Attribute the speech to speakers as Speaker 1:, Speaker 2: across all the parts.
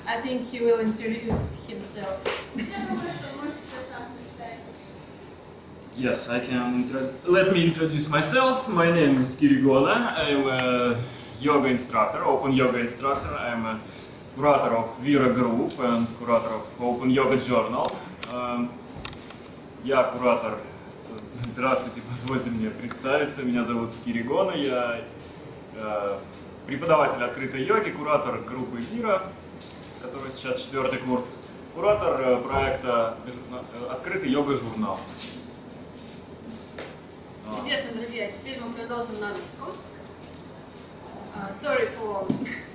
Speaker 1: I think he will introduce himself.
Speaker 2: Yes, I can. Let me introduce myself. My name is Kirigona. I'm a yoga instructor, open yoga instructor. I'm a curator of Vira Group and curator of Open Yoga Journal. Я куратор. Здравствуйте, позвольте мне представиться. Меня зовут Киригона. Я преподаватель открытой йоги, куратор группы Vira, который сейчас 4-й курс, куратор проекта «Открытый йога-журнал».
Speaker 1: Чудесно, друзья. Теперь мы продолжим на русском. Sorry for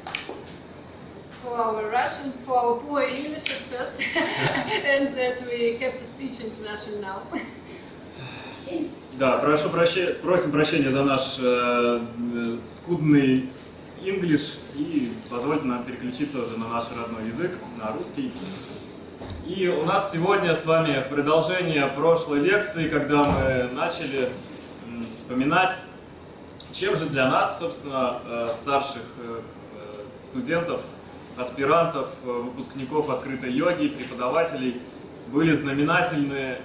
Speaker 1: our Russian, for our poor English at first, and that we have to speak in Russian now.
Speaker 2: Да, просим прощения за наш скудный English и позвольте нам переключиться уже на наш родной язык, на русский. И у нас сегодня с вами продолжение прошлой лекции, когда мы начали вспоминать, чем же для нас, собственно, старших студентов, аспирантов, выпускников открытой йоги, преподавателей, были знаменательны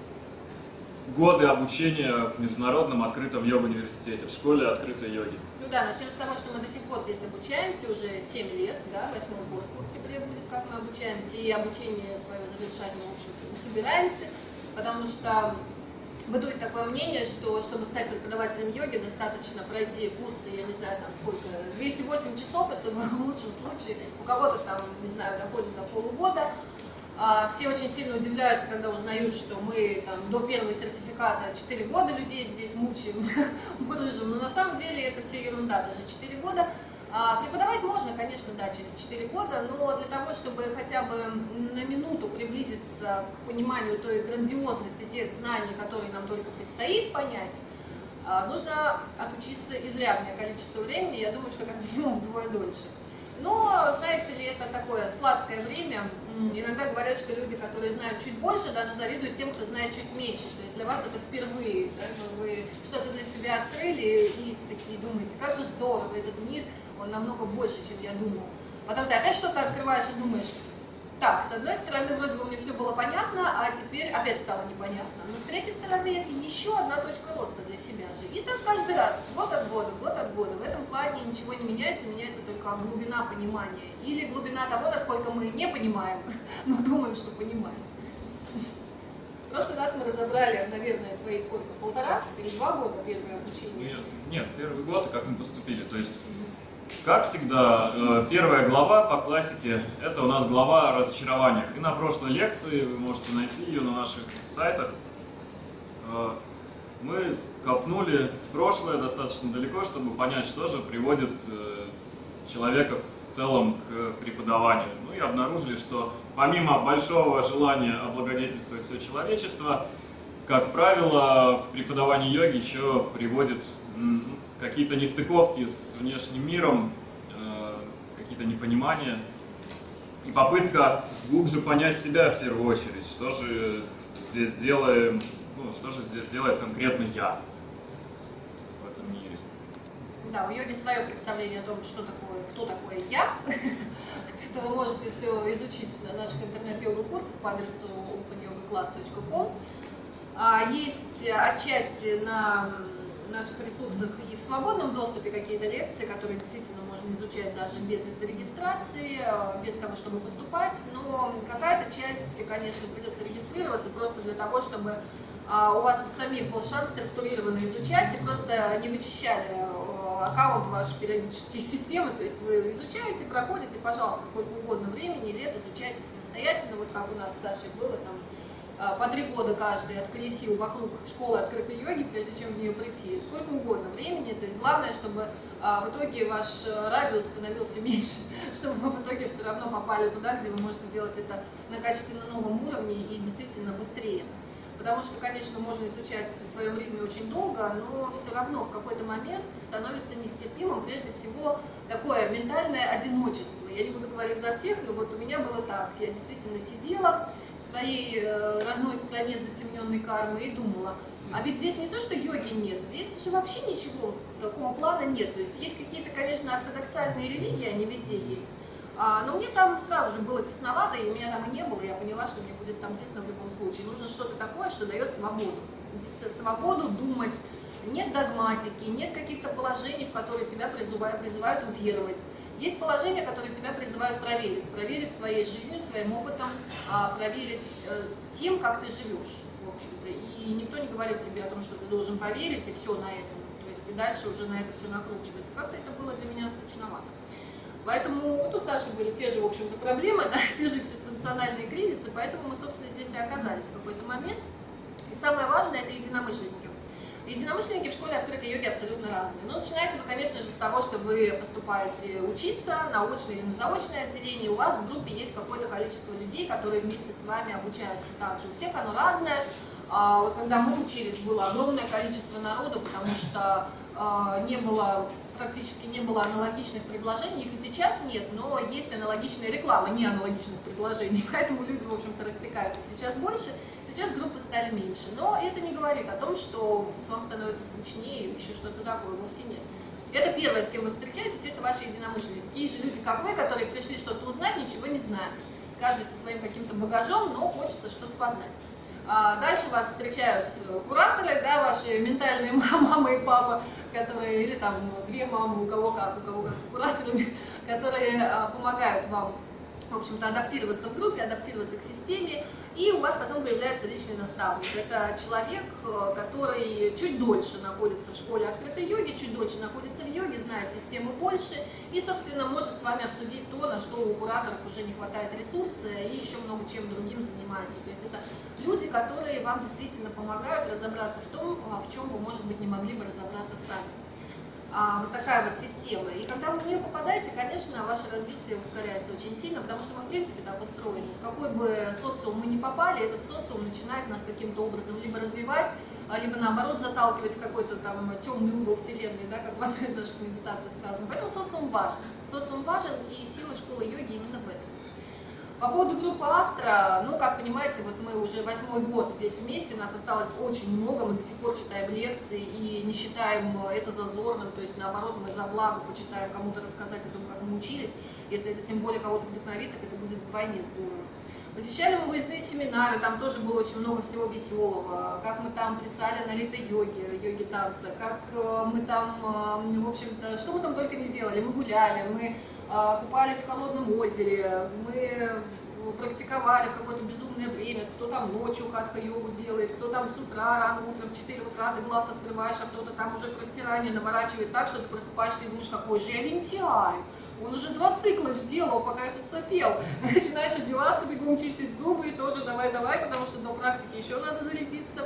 Speaker 2: годы обучения в Международном открытом йога-университете, в школе открытой йоги.
Speaker 1: Ну да, начнем с того, что мы до сих пор здесь обучаемся, уже 7 лет, да, 8-й год в октябре будет, как мы обучаемся, и обучение свое завершать мы, в общем-то, не собираемся, потому что бытует такое мнение, что чтобы стать преподавателем йоги, достаточно пройти курсы, я не знаю, там сколько, 208 часов, это в лучшем случае, у кого-то там, не знаю, доходит до полугода. Все очень сильно удивляются, когда узнают, что мы там, до первого сертификата 4 года людей здесь мучаем, мурыжим, но на самом деле это все ерунда, даже 4 года. Преподавать можно, конечно, да, через 4 года, но для того, чтобы хотя бы на минуту приблизиться к пониманию той грандиозности тех знаний, которые нам только предстоит понять, нужно отучиться изрядное количество времени, я думаю, что как минимум вдвое дольше. Но, знаете ли, это такое сладкое время. Иногда говорят, что люди, которые знают чуть больше, даже завидуют тем, кто знает чуть меньше. То есть для вас это впервые, да? Вы что-то для себя открыли и такие думаете, как же здорово, этот мир, он намного больше, чем я думал. Потом ты опять что-то открываешь и думаешь, так, с одной стороны, вроде бы мне все было понятно, а теперь опять стало непонятно. Но с третьей стороны, это еще одна точка роста для себя же. И так каждый раз, год от года, год от года. В этом плане ничего не меняется, меняется только глубина понимания. Или глубина того, насколько мы не понимаем, но думаем, что понимаем. В прошлый раз мы разобрали, наверное, свои сколько, 1,5 или 2 года первое обучение?
Speaker 2: Нет, первый год, как мы поступили, то есть... Как всегда, первая глава по классике – это у нас глава о разочарованиях. И на прошлой лекции, вы можете найти ее на наших сайтах, мы копнули в прошлое достаточно далеко, чтобы понять, что же приводит человека в целом к преподаванию. Ну и обнаружили, что помимо большого желания облагодетельствовать все человечество, как правило, в преподавании йоги еще приводит какие-то нестыковки с внешним миром, какие-то непонимания и попытка глубже понять себя в первую очередь, что же здесь делаем, что же здесь делает конкретно я в этом мире.
Speaker 1: Да, у йоги свое представление о том, что такое, кто такой я. Это вы можете все изучить на наших интернет-йога-курсах по адресу opanyogaclass.com. Есть отчасти на наших ресурсах и в свободном доступе какие-то лекции, которые действительно можно изучать даже без этой регистрации, без того, чтобы поступать, но какая-то часть, конечно, придется регистрироваться просто для того, чтобы у вас у самих был шанс структурированно изучать и просто не вычищали аккаунт ваш периодически из системы, то есть вы изучаете, проходите, пожалуйста, сколько угодно времени, лет изучайте самостоятельно, вот как у нас с Сашей было там, по 3 года каждый отколесил вокруг школы открытой йоги, прежде чем в нее прийти, сколько угодно времени, то есть главное, чтобы в итоге ваш радиус становился меньше, чтобы вы в итоге все равно попали туда, где вы можете делать это на качественно новом уровне и действительно быстрее. Потому что, конечно, можно изучать в своем ритме очень долго, но все равно в какой-то момент становится нестерпимым, прежде всего, такое ментальное одиночество. Я не буду говорить за всех, но вот у меня было так. Я действительно сидела в своей родной стране затемненной кармой и думала, а ведь здесь не то, что йоги нет, здесь же вообще ничего такого плана нет. То есть есть какие-то, конечно, ортодоксальные религии, они везде есть. Но мне там сразу же было тесновато, и меня там и не было, и я поняла, что мне будет там тесно в любом случае. Нужно что-то такое, что дает свободу. Свободу думать, нет догматики, нет каких-то положений, в которые тебя призывают уверовать. Есть положения, которые тебя призывают проверить своей жизнью, своим опытом, проверить тем, как ты живешь, в общем-то. И никто не говорит тебе о том, что ты должен поверить, и все на этом. То есть и дальше уже на это все накручивается. Как-то это было для меня скучновато. Поэтому вот у Саши были те же, в общем-то, проблемы, да, те же экзистенциональные кризисы, поэтому мы, собственно, здесь и оказались в какой-то момент. И самое важное – это единомышленники. Единомышленники в школе открытой йоги абсолютно разные. Но начинаете вы, конечно же, с того, что вы поступаете учиться на очное или на заочное отделение, у вас в группе есть какое-то количество людей, которые вместе с вами обучаются также. У всех оно разное. Вот когда мы учились, было огромное количество народу, потому что практически не было аналогичных предложений, их и сейчас нет, но есть аналогичная реклама, не аналогичных предложений, поэтому люди, в общем-то, растекаются сейчас больше, сейчас группы стали меньше, но это не говорит о том, что вам становится скучнее или еще что-то такое, вовсе нет. Это первое, с кем вы встречаетесь, это ваши единомышленники, такие же люди, как вы, которые пришли что-то узнать, ничего не знают, каждый со своим каким-то багажом, но хочется что-то познать. Дальше вас встречают кураторы, да, ваши ментальные мама и папа, которые, или там две мамы, у кого как с кураторами, которые помогают вам, в общем-то, адаптироваться в группе, адаптироваться к системе, и у вас потом появляется личный наставник. Это человек, который чуть дольше находится в школе открытой йоги, чуть дольше находится в йоге, знает систему больше и, собственно, может с вами обсудить то, на что у кураторов уже не хватает ресурса и еще много чем другим занимается. То есть это люди, которые вам действительно помогают разобраться в том, в чем вы, может быть, не могли бы разобраться сами. Вот такая вот система. И когда вы в нее попадаете, конечно, ваше развитие ускоряется очень сильно, потому что мы, в принципе, так устроены. В какой бы социум мы ни попали, этот социум начинает нас каким-то образом либо развивать, либо, наоборот, заталкивать в какой-то там темный угол вселенной, да, как в одной из наших медитаций сказано. Поэтому социум важен. Социум важен, и сила школы йоги именно в этом. По поводу группы Астра, ну, как понимаете, вот мы уже 8-й год здесь вместе, нас осталось очень много, мы до сих пор читаем лекции и не считаем это зазорным, то есть, наоборот, мы за благо почитаем, кому-то рассказать о том, как мы учились, если это тем более кого-то вдохновит, так это будет вдвойне здорово. Посещали мы выездные семинары, там тоже было очень много всего веселого, как мы там плясали на лито-йоге, йоге танца, как мы там, в общем-то, что мы там только не делали, мы гуляли, мы купались в холодном озере, мы практиковали в какое-то безумное время, кто там ночью хатха-йогу делает, кто там с утра, рано утром, в 4 утра ты глаз открываешь, а кто-то там уже простирание наворачивает так, что ты просыпаешься и думаешь, какой же я лентяй. Он уже 2 цикла сделал, пока я тут сопел. Начинаешь одеваться, бегом чистить зубы, и тоже давай-давай, потому что до практики еще надо зарядиться.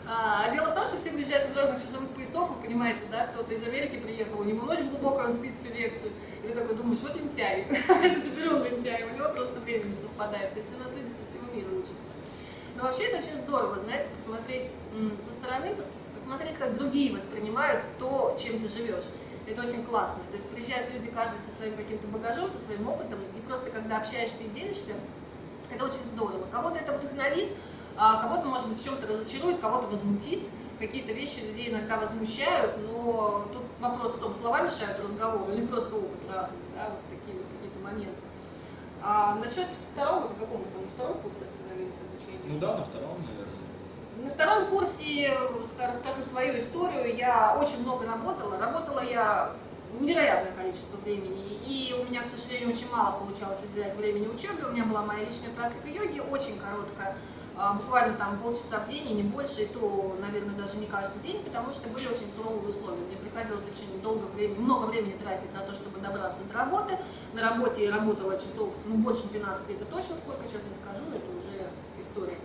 Speaker 1: А дело в том, что все приезжают из разных часовых поясов, вы понимаете, да, кто-то из Америки приехал, у него ночь глубокая, он спит всю лекцию, и ты такой думаешь, вот лентяй, это теперь он лентяй, у него просто время не совпадает, то есть у нас люди со всего мира учатся. Но вообще это очень здорово, знаете, посмотреть со стороны, посмотреть, как другие воспринимают то, чем ты живешь. Это очень классно, то есть приезжают люди, каждый со своим каким-то багажом, со своим опытом, и просто когда общаешься и делишься, это очень здорово. Кого-то это вдохновит, кого-то, может быть, в чем-то разочарует, кого-то возмутит, какие-то вещи людей иногда возмущают, но тут вопрос в том, слова мешают разговору или просто опыт разный, да, вот такие вот какие-то моменты. Насчет второго, на каком мы там, на втором курсе остановились обучение?
Speaker 2: Ну да, на втором, наверное.
Speaker 1: На втором курсе расскажу свою историю, я очень много работала я невероятное количество времени, и у меня, к сожалению, очень мало получалось уделять времени учебе, у меня была моя личная практика йоги, очень короткая, буквально там полчаса в день и не больше, и то, наверное, даже не каждый день, потому что были очень суровые условия. Мне приходилось очень много времени тратить на то, чтобы добраться до работы. На работе я работала часов, больше 12, это точно, сколько сейчас не скажу, но это уже история.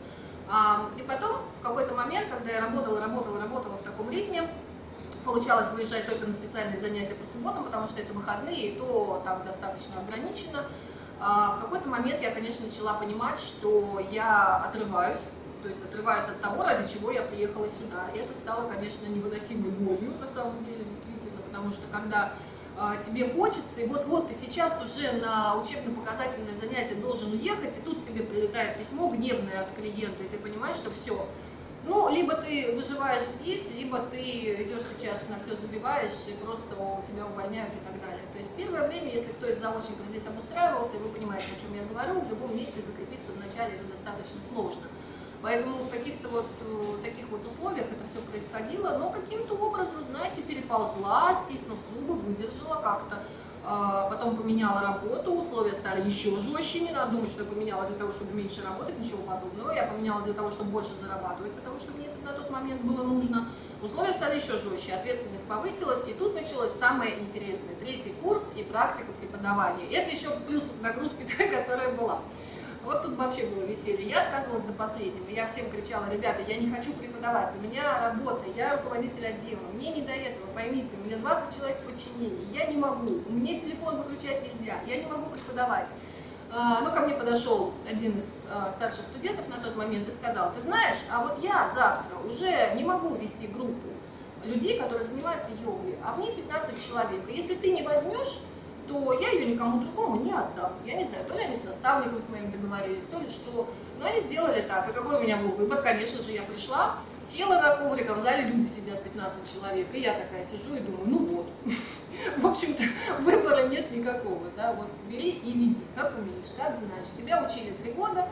Speaker 1: И потом, в какой-то момент, когда я работала в таком ритме, получалось выезжать только на специальные занятия по субботам, потому что это выходные, и то так достаточно ограничено. В какой-то момент я, конечно, начала понимать, что я отрываюсь, то есть отрываюсь от того, ради чего я приехала сюда. И это стало, конечно, невыносимой болью, на самом деле, действительно, потому что когда тебе хочется, и вот-вот ты сейчас уже на учебно-показательное занятие должен уехать, и тут тебе прилетает письмо гневное от клиента, и ты понимаешь, что все, Ну, либо ты выживаешь здесь, либо ты идешь сейчас на все забиваешь, и просто тебя увольняют и так далее. То есть первое время, если кто из заочников здесь обустраивался, вы понимаете, о чем я говорю, в любом месте закрепиться вначале это достаточно сложно. Поэтому в каких-то вот таких вот условиях это все происходило, но каким-то образом, знаете, переползла, стиснув зубы, выдержала как-то. Потом поменяла работу, условия стали еще жестче, не надо думать, что я поменяла для того, чтобы меньше работать, ничего подобного. Я поменяла для того, чтобы больше зарабатывать, потому что мне это на тот момент было нужно. Условия стали еще жестче, ответственность повысилась, и тут началось самое интересное. 3-й курс и практика преподавания. Это еще плюс к нагрузке, которая была. Вот тут вообще было веселье. Я отказывалась до последнего. Я всем кричала: ребята, я не хочу преподавать, у меня работа, я руководитель отдела, мне не до этого, поймите, у меня 20 человек в подчинении, я не могу, мне телефон выключать нельзя, я не могу преподавать. Но ко мне подошел один из старших студентов на тот момент и сказал: ты знаешь, а вот я завтра уже не могу вести группу людей, которые занимаются йогой, а в ней 15 человек, и если ты не возьмешь, то я ее никому другому не отдам. Я не знаю, то ли они с наставником с моим договорились, то ли что. Но они сделали так. И какой у меня был выбор? Конечно же, я пришла, села на коврик, а в зале люди сидят 15 человек. И я такая сижу и думаю: ну вот. В общем-то, выбора нет никакого. Да? Вот бери и веди, как умеешь, как знаешь. Тебя учили 3 года,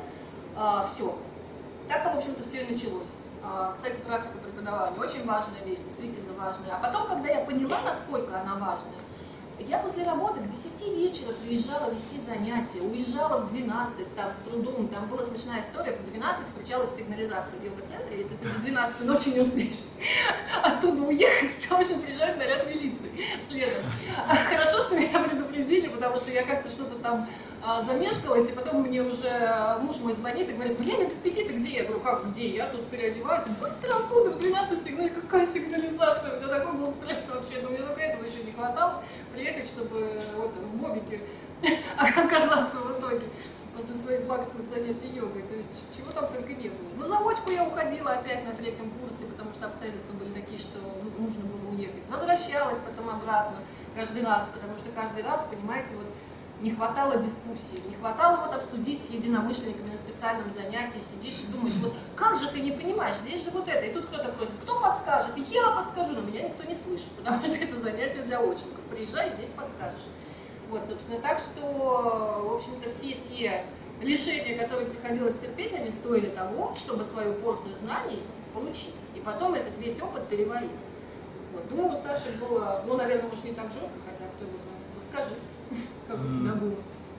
Speaker 1: все. Так-то, в общем-то, все и началось. Кстати, практика преподавания очень важная вещь, действительно важная. А потом, когда я поняла, насколько она важная, я после работы к 10 вечера приезжала вести занятия, уезжала в 12, там, с трудом, там была смешная история, в 12 включалась сигнализация в йога-центре, если ты до 12 ночи не успеешь оттуда уехать, то уже приезжает наряд милиции следом. Хорошо, что меня предупредили, потому что я как-то что-то там замешкалась, и потом мне уже муж мой звонит и говорит: время без 5, ты где? Я говорю: как где? Я тут переодеваюсь, быстро оттуда в 12 сигнализация. Какая сигнализация? У меня такой был стресс вообще, но мне только этого еще не хватало, приехать, чтобы вот, в бобике оказаться в итоге после своих благостных занятий йогой. То есть чего там только не было. На заочку я уходила опять на 3-м курсе, потому что обстоятельства были такие, что нужно было уехать. Возвращалась потом обратно каждый раз, потому что каждый раз, понимаете, вот не хватало дискуссии, не хватало вот обсудить с единомышленниками на специальном занятии, сидишь и думаешь: вот как же ты не понимаешь, здесь же вот это, и тут кто-то просит: кто подскажет? Я подскажу, но меня никто не слышит, потому что это занятие для очников, приезжай, здесь подскажешь. Вот, собственно, так что, в общем-то, все те лишения, которые приходилось терпеть, они стоили того, чтобы свою порцию знаний получить, и потом этот весь опыт переварить. Вот, думаю, у Саши было, ну, наверное, может, не так жестко, хотя кто его знает, расскажи. Как у тебя было?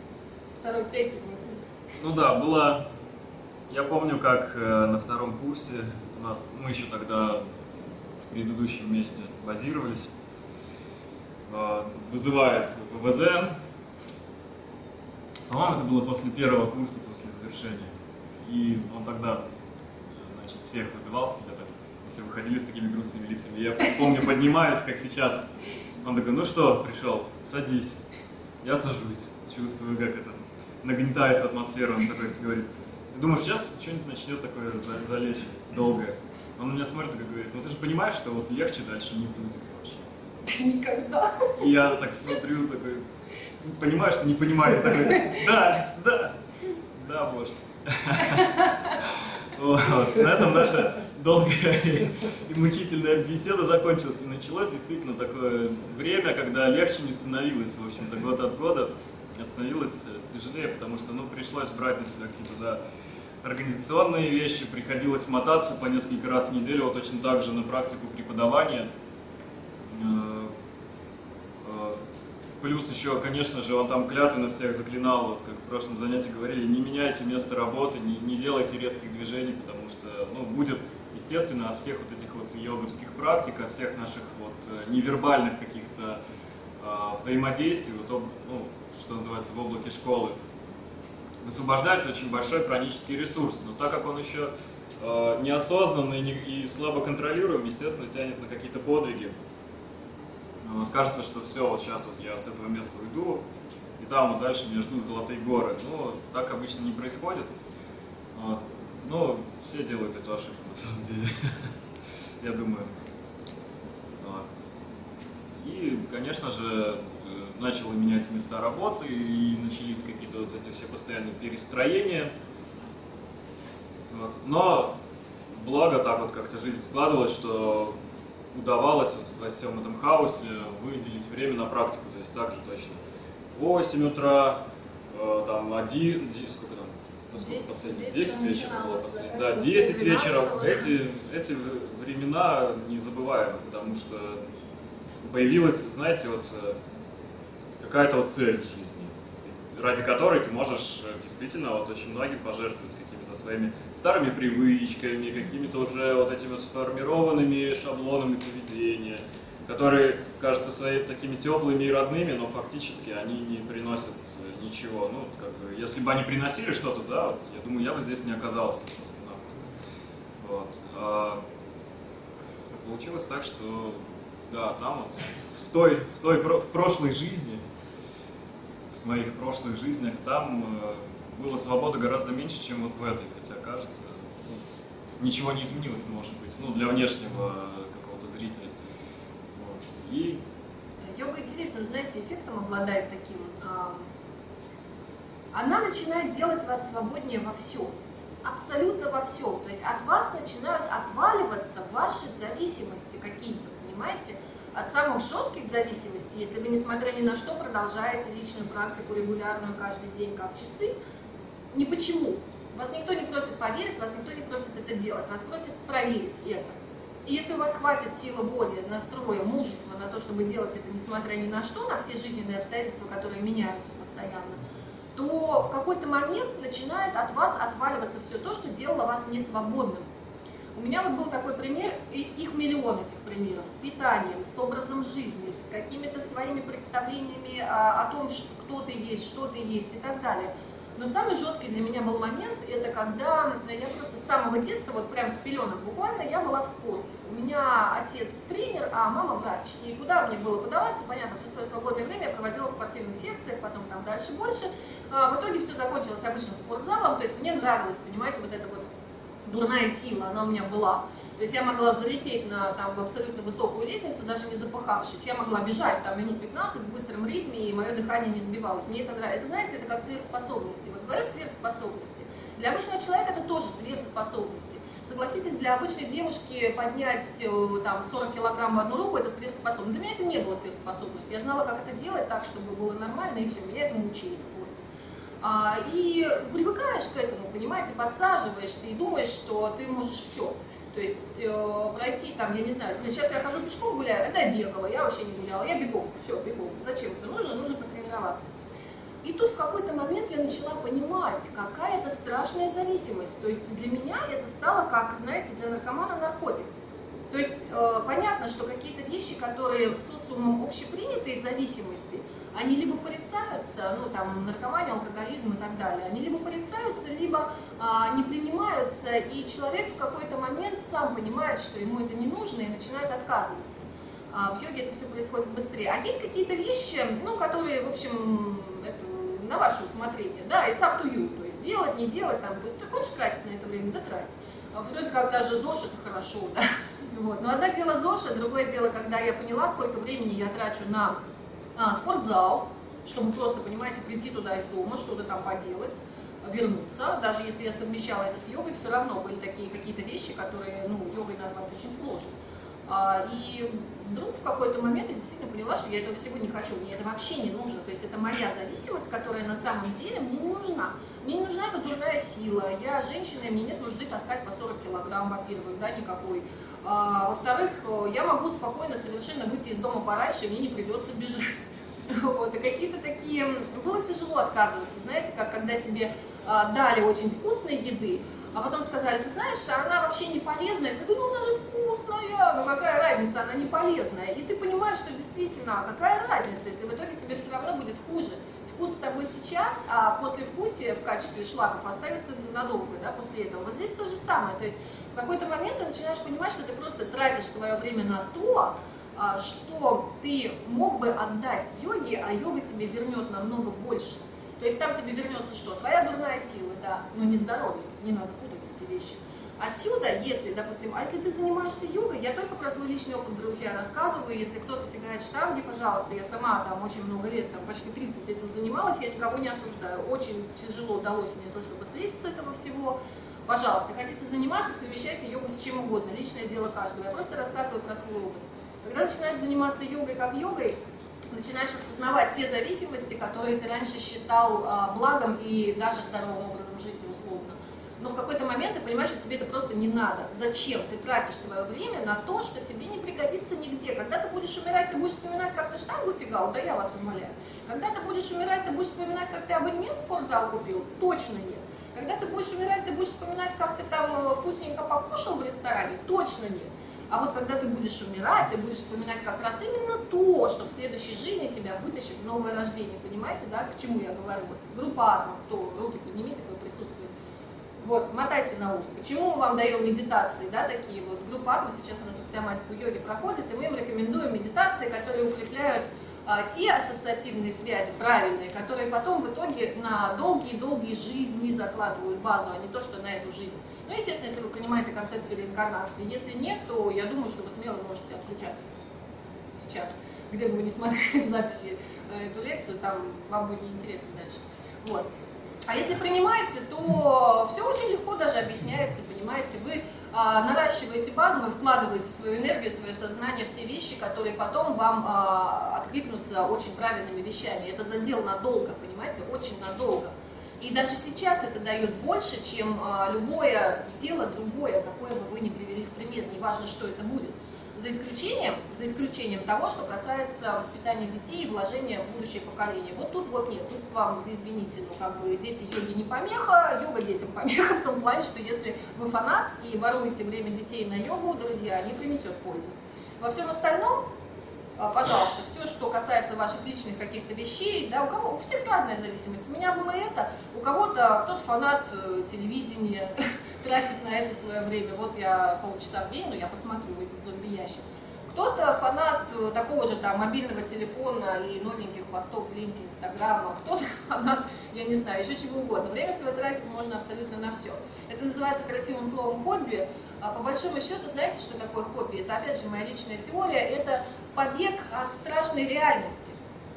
Speaker 1: 2-й, 3-й твой курс.
Speaker 2: Ну да, было. Я помню, как на 2-м курсе у нас, мы еще тогда в предыдущем месте базировались, вызывает ВВЗ. По-моему, это было после 1-го курса, после завершения. И он тогда, значит, всех вызывал к себе, так, все выходили с такими грустными лицами. Я помню, поднимаюсь, как сейчас. Он такой: ну что, пришел, садись. Я сажусь, чувствую, как это нагнетается атмосфера. Он такой говорит: думаю, сейчас что-нибудь начнет такое залечивать, долгое. Он на меня смотрит и говорит: ну ты же понимаешь, что вот легче дальше не будет вообще.
Speaker 1: Никогда.
Speaker 2: И я так смотрю, такой, понимаю, что не понимаю. Я такой: да, вождь. Вот. На этом наша долгая и мучительная беседа закончилась. И началось действительно такое время, когда легче не становилось, в общем-то, год от года становилось тяжелее, потому что, ну, пришлось брать на себя какие-то, организационные вещи, приходилось мотаться по несколько раз в неделю, вот точно так же на практику преподавания. Плюс еще, конечно же, он там клятвенно всех заклинал, вот как в прошлом занятии говорили: не меняйте место работы, не делайте резких движений, потому что, ну, будет, естественно, от всех вот этих вот йоговских практик, от всех наших вот невербальных каких-то взаимодействий, вот, ну, что называется, в облаке школы, высвобождается очень большой пранический ресурс. Но так как он еще неосознанный и слабо контролируем, естественно, тянет на какие-то подвиги. Вот кажется, что все, вот сейчас вот я с этого места уйду, и там вот дальше меня ждут золотые горы. Ну, так обычно не происходит. Вот. Но все делают эту ошибку, на самом деле, я думаю. Вот. И, конечно же, начало менять места работы, и начались какие-то вот эти все постоянные перестроения. Вот. Но благо так вот как-то жизнь складывалась, что удавалось вот во всем этом хаосе выделить время на практику. То есть так же точно 8 утра, там 1, сколько там? 10 вечера было последний. Да, 10 вечера. Эти времена незабываемы, потому что появилась, знаете, вот какая-то вот цель в жизни, ради которой ты можешь действительно вот очень многим пожертвовать какими-то своими старыми привычками, какими-то уже вот этими вот сформированными шаблонами поведения, которые кажутся своими такими теплыми и родными, но фактически они не приносят ничего. Ну, как бы, если бы они приносили что-то, да, вот, я думаю, я бы здесь не оказался просто-напросто. Вот. Получилось так, что да, там вот в прошлой жизни, в моих прошлых жизнях, там было свободы гораздо меньше, чем вот в этой, хотя кажется, ничего не изменилось, может быть, ну, для внешнего какого-то зрителя. Вот. И
Speaker 1: йога интересным, знаете, эффектом обладает таким. Она начинает делать вас свободнее во всем. Абсолютно во всем. То есть от вас начинают отваливаться ваши зависимости какие-то, понимаете? От самых жестких зависимостей, если вы, несмотря ни на что, продолжаете личную практику регулярную каждый день, как часы, ни почему. Вас никто не просит поверить, вас никто не просит это делать, вас просят проверить это. И если у вас хватит силы воли, настроя, мужества на то, чтобы делать это, несмотря ни на что, на все жизненные обстоятельства, которые меняются постоянно, то в какой-то момент начинает от вас отваливаться все то, что делало вас несвободным. У меня вот был такой пример, и их миллион этих примеров, с питанием, с образом жизни, с какими-то своими представлениями о том, кто ты есть, что ты есть и так далее. Но самый жесткий для меня был момент, это когда я просто с самого детства, вот прям с пеленок буквально, я была в спорте. У меня отец тренер, а мама врач. И куда мне было подаваться, понятно, все свое свободное время я проводила в спортивных секциях, потом там дальше больше. В итоге все закончилось обычным спортзалом, то есть мне нравилось, понимаете, вот эта вот дурная сила, она у меня была. То есть я могла залететь на там, абсолютно высокую лестницу, даже не запыхавшись. Я могла бежать там минут 15 в быстром ритме, и мое дыхание не сбивалось. Мне это нравится. Это, знаете, это как сверхспособности. Вот говорят сверхспособности. Для обычного человека это тоже сверхспособности. Согласитесь, для обычной девушки поднять там, 40 килограмм в одну руку – это сверхспособность. Для меня это не было сверхспособностью. Я знала, как это делать так, чтобы было нормально, и все. Меня этому учили в спорте. И привыкаешь к этому, понимаете, подсаживаешься и думаешь, что ты можешь все. То есть пройти там, я не знаю, сейчас я хожу пешком гуляю, тогда я бегала, я вообще не гуляла, я бегом, все, бегом. Зачем это нужно? Нужно потренироваться. И тут в какой-то момент я начала понимать, какая это страшная зависимость. То есть для меня это стало, как, знаете, для наркомана наркотик. То есть понятно, что какие-то вещи, которые социумом общепринятые зависимости, они либо порицаются, ну там наркомания, алкоголизм и так далее, они либо порицаются, либо не принимаются, и человек в какой-то момент сам понимает, что ему это не нужно, и начинает отказываться. В йоге это все происходит быстрее. А есть какие-то вещи, ну, которые, в общем, это на ваше усмотрение, да, it's up to you, то есть делать, не делать, там, ты хочешь тратить на это время, да трать. Вроде как даже ЗОЖ это хорошо, да. Вот. Но одно дело ЗОЖ, а другое дело, когда я поняла, сколько времени я трачу на спортзал, чтобы просто, понимаете, прийти туда из дома, что-то там поделать, вернуться. Даже если я совмещала это с йогой, все равно были такие какие-то вещи, которые, ну, йогой назвать очень сложно. И вдруг в какой-то момент я действительно поняла, что я этого всего не хочу, мне это вообще не нужно. То есть это моя зависимость, которая на самом деле мне не нужна. Мне не нужна эта дурная сила. Я женщина, и мне нет нужды таскать по 40 килограмм, во-первых, да, никакой. Во-вторых, я могу спокойно совершенно выйти из дома пораньше, и мне не придется бежать. Вот, и какие-то такие... Было тяжело отказываться, знаете, как когда тебе дали очень вкусной еды, а потом сказали, ты знаешь, она вообще не полезная. Ты думаешь, ну она же вкусная, ну какая разница, она не полезная. И ты понимаешь, что действительно, какая разница, если в итоге тебе все равно будет хуже. Вкус с тобой сейчас, а послевкусие в качестве шлаков останется надолго, да, после этого. Вот здесь то же самое. То есть в какой-то момент ты начинаешь понимать, что ты просто тратишь свое время на то, что ты мог бы отдать йоге, а йога тебе вернет намного больше. То есть там тебе вернется что? Твоя дурная сила, да, но не здоровье. Не надо путать эти вещи. Отсюда, если, допустим, если ты занимаешься йогой, я только про свой личный опыт, друзья, рассказываю. Если кто-то тягает штанги, пожалуйста, я сама там очень много лет, там почти 30 этим занималась, я никого не осуждаю. Очень тяжело удалось мне то, чтобы слезть с этого всего. Пожалуйста, хотите заниматься, совмещайте йогу с чем угодно, личное дело каждого. Я просто рассказываю про свой опыт. Когда начинаешь заниматься йогой как йогой, начинаешь осознавать те зависимости, которые ты раньше считал благом и даже здоровым образом жизни условно. Но в какой-то момент ты понимаешь, что тебе это просто не надо. Зачем ты тратишь свое время на то, что тебе не пригодится нигде? Когда ты будешь умирать, ты будешь вспоминать, как ты штангу тягал? Да я вас умоляю. Когда ты будешь умирать, ты будешь вспоминать, как ты абонемент в спортзал купил? Точно нет. Когда ты будешь умирать, ты будешь вспоминать, как ты там вкусненько покушал в ресторане? Точно нет. А вот когда ты будешь умирать, ты будешь вспоминать как раз именно то, что в следующей жизни тебя вытащит в новое рождение. Понимаете, да, к чему я говорю? Группа Атма, кто, руки поднимите, кто присутствует. Вот, мотайте на ус. Почему мы вам даем медитации, да, такие вот. Группа Атма сейчас у нас аксиоматику йоги проходит, и мы им рекомендуем медитации, которые укрепляют те ассоциативные связи правильные, которые потом в итоге на долгие-долгие жизни закладывают базу, а не то, что на эту жизнь. Ну, естественно, если вы принимаете концепцию реинкарнации. Если нет, то я думаю, что вы смело можете отключаться сейчас, где бы вы не смотрели в записи эту лекцию, там вам будет неинтересно дальше. Вот. А если принимаете, то все очень легко даже объясняется, понимаете, вы наращиваете базу, вы вкладываете свою энергию, свое сознание в те вещи, которые потом вам откликнутся очень правильными вещами. Это задел надолго, понимаете, очень надолго. И даже сейчас это дает больше, чем любое дело другое, какое бы вы ни привели в пример, неважно, что это будет. За исключением того, что касается воспитания детей и вложения в будущее поколение. Вот тут вот нет, тут вам, извините, ну как бы дети йоги не помеха, йога детям помеха в том плане, что если вы фанат и воруете время детей на йогу, друзья, не принесет пользы. Во всем остальном, пожалуйста, все, что касается ваших личных каких-то вещей, да, у всех разная зависимость. У меня было это, у кого-то, кто-то фанат телевидения, тратит на это свое время. Вот я полчаса в день, но я посмотрю, выйдет зомби-ящик. Кто-то фанат такого же там мобильного телефона и новеньких постов в ленте Инстаграма, кто-то фанат, я не знаю, еще чего угодно. Время свое тратить можно абсолютно на все. Это называется красивым словом хобби. А по большому счету, знаете, что такое хобби? Это, опять же, моя личная теория, это побег от страшной реальности.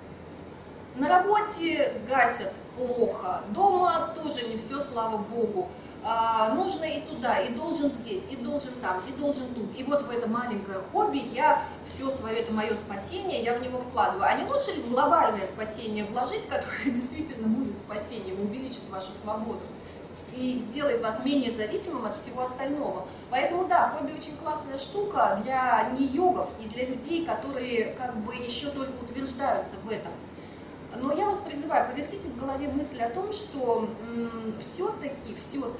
Speaker 1: На работе гасят плохо, дома тоже не все, слава богу. Нужно и туда, и должен здесь, и должен там, и должен тут. И вот в это маленькое хобби я все свое, это мое спасение, я в него вкладываю. А не лучше ли в глобальное спасение вложить, которое действительно будет спасением, увеличит вашу свободу и сделает вас менее зависимым от всего остального? Поэтому да, хобби очень классная штука для не-йогов и для людей, которые как бы еще только утверждаются в этом. Но я вас призываю, повертите в голове мысль о том, что все-таки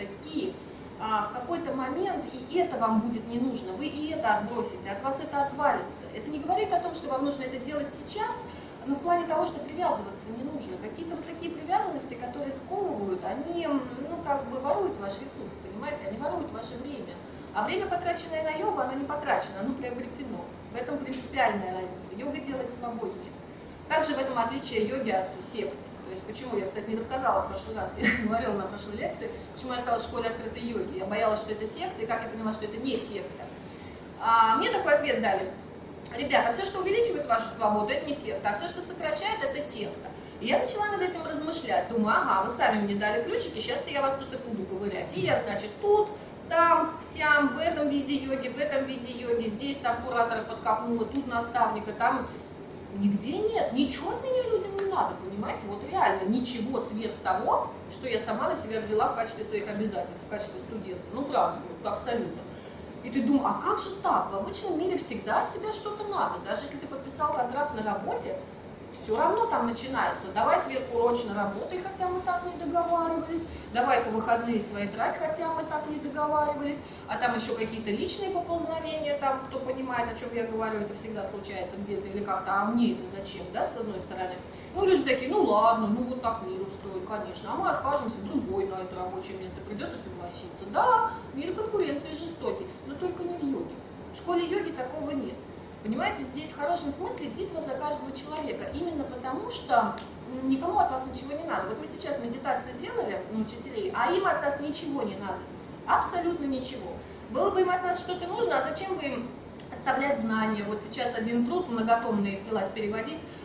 Speaker 1: в какой-то момент и это вам будет не нужно, вы и это отбросите, от вас это отвалится. Это не говорит о том, что вам нужно это делать сейчас, но в плане того, что привязываться не нужно. Какие-то вот такие привязанности, которые сковывают, они, ну, как бы воруют ваш ресурс, понимаете, они воруют ваше время. А время, потраченное на йогу, оно не потрачено, оно приобретено. В этом принципиальная разница. Йога делает свободнее. Также в этом отличие йоги от сект. То есть почему, я, кстати, не рассказала в прошлый раз, я говорила на прошлой лекции, почему я стала в школе открытой йоги. Я боялась, что это секта, и как я поняла, что это не секта. Мне такой ответ дали. Ребята, все, что увеличивает вашу свободу, это не секта, а все, что сокращает, это секта. И я начала над этим размышлять. Думаю, ага, вы сами мне дали ключики, сейчас-то я вас тут и буду ковырять. И я, значит, тут, там, сям, в этом виде йоги, здесь там куратора подкопнула, тут наставника, там... Нигде нет, ничего от меня людям не надо, понимаете, вот реально ничего сверх того, что я сама на себя взяла в качестве своих обязательств, в качестве студента, ну правда, абсолютно. И ты думаешь, а как же так, в обычном мире всегда от тебя что-то надо, даже если ты подписал контракт на работе, все равно там начинается, давай сверхурочно работай, хотя мы так не договаривались, давай-ка выходные свои трать, хотя мы так не договаривались, а там еще какие-то личные поползновения, там, кто понимает, о чем я говорю, это всегда случается где-то или как-то, а мне это зачем, да, с одной стороны. Ну, люди такие, ну ладно, ну вот так мир устроен, конечно, а мы откажемся, другой на это рабочее место придет и согласится. Да, мир конкуренции жестокий, но только не в йоге. В школе йоги такого нет. Понимаете, здесь в хорошем смысле битва за каждого человека, именно потому что никому от вас ничего не надо. Вот мы сейчас медитацию делали, учителей, а им от нас ничего не надо, абсолютно ничего. Было бы им от нас что-то нужно, а зачем бы им оставлять знания? Вот сейчас один труд многотомный взялась переводить